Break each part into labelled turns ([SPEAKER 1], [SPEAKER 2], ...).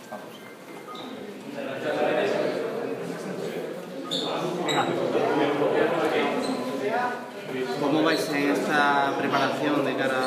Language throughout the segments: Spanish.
[SPEAKER 1] ¿Cómo vais en esta preparación de cara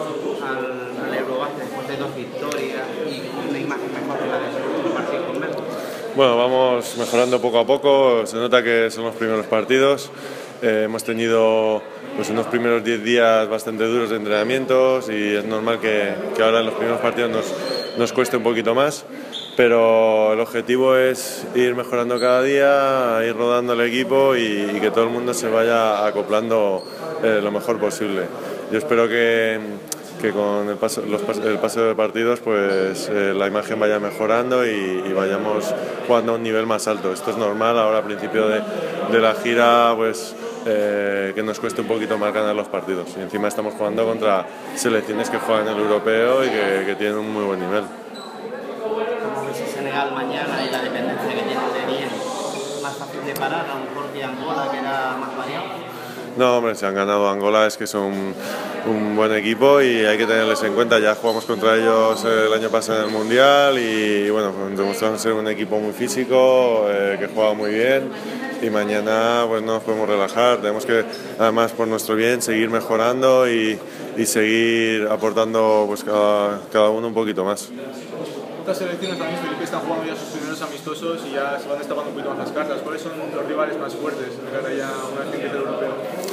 [SPEAKER 1] al Eurobasket después de 2 victorias y una imagen mejor que la de su último partido con Bélgica?
[SPEAKER 2] Bueno, vamos mejorando poco a poco, se nota que son los primeros partidos. Hemos tenido pues, unos primeros 10 días bastante duros de entrenamientos y es normal que ahora en los primeros partidos nos cueste un poquito más, pero el objetivo es ir mejorando cada día, ir rodando el equipo y que todo el mundo se vaya acoplando lo mejor posible. Yo espero que con el paso de partidos pues la imagen vaya mejorando y vayamos jugando a un nivel más alto. Esto es normal ahora al principio de la gira, pues que nos cueste un poquito más ganar los partidos, y encima estamos jugando contra selecciones que juegan el europeo y que tienen un muy buen nivel.
[SPEAKER 1] ¿Cómo ves Senegal mañana y la dependencia que tiene de bien? ¿Más fácil de parar a lo mejor que Angola, que era más variado?
[SPEAKER 2] No, hombre, si han ganado Angola es que son un buen equipo y hay que tenerles en cuenta. Ya jugamos contra ellos el año pasado en el Mundial y bueno, demostraron ser un equipo muy físico, que juega muy bien, y mañana pues no nos podemos relajar. Tenemos que, además por nuestro bien, seguir mejorando y seguir aportando pues cada uno un poquito más.
[SPEAKER 3] Otras selecciones también, Felipe, están jugando ya sus primeros amistosos y ya se van destapando un poquito más las cartas. ¿Cuáles son los rivales más fuertes de cara ya a una vez que empiece el europeo?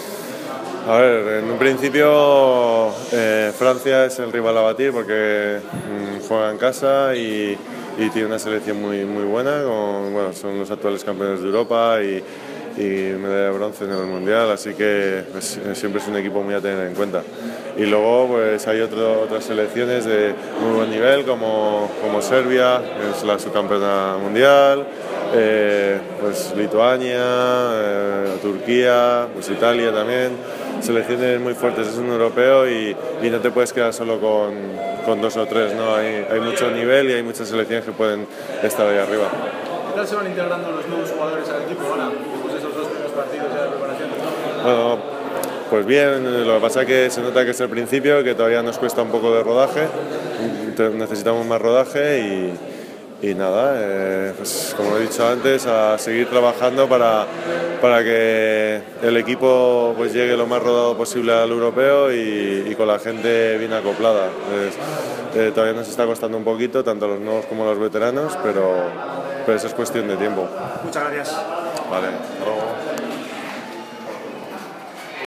[SPEAKER 2] A ver, en un principio Francia es el rival a batir porque juega en casa y tiene una selección muy buena, bueno, son los actuales campeones de Europa y medalla de bronce en el Mundial, así que pues, siempre es un equipo muy a tener en cuenta. Y luego pues hay otras selecciones de muy buen nivel como Serbia, que es la subcampeona mundial, pues Lituania, Turquía, pues Italia también, selecciones muy fuertes. Es un europeo y no te puedes quedar solo con 2 o 3, ¿no? Hay mucho nivel y hay muchas selecciones que pueden estar ahí arriba.
[SPEAKER 3] ¿Qué tal se van integrando los nuevos jugadores al equipo ahora, después de esos 2 primeros partidos ya de preparación?
[SPEAKER 2] Bueno, pues bien, lo que pasa es que se nota que es el principio, que todavía nos cuesta un poco de rodaje, necesitamos más rodaje y nada, pues como he dicho antes, a seguir trabajando para que el equipo pues llegue lo más rodado posible al europeo y con la gente bien acoplada. Todavía nos está costando un poquito, tanto los nuevos como los veteranos, pero eso es cuestión de tiempo.
[SPEAKER 3] Muchas gracias.
[SPEAKER 2] Vale, hasta luego.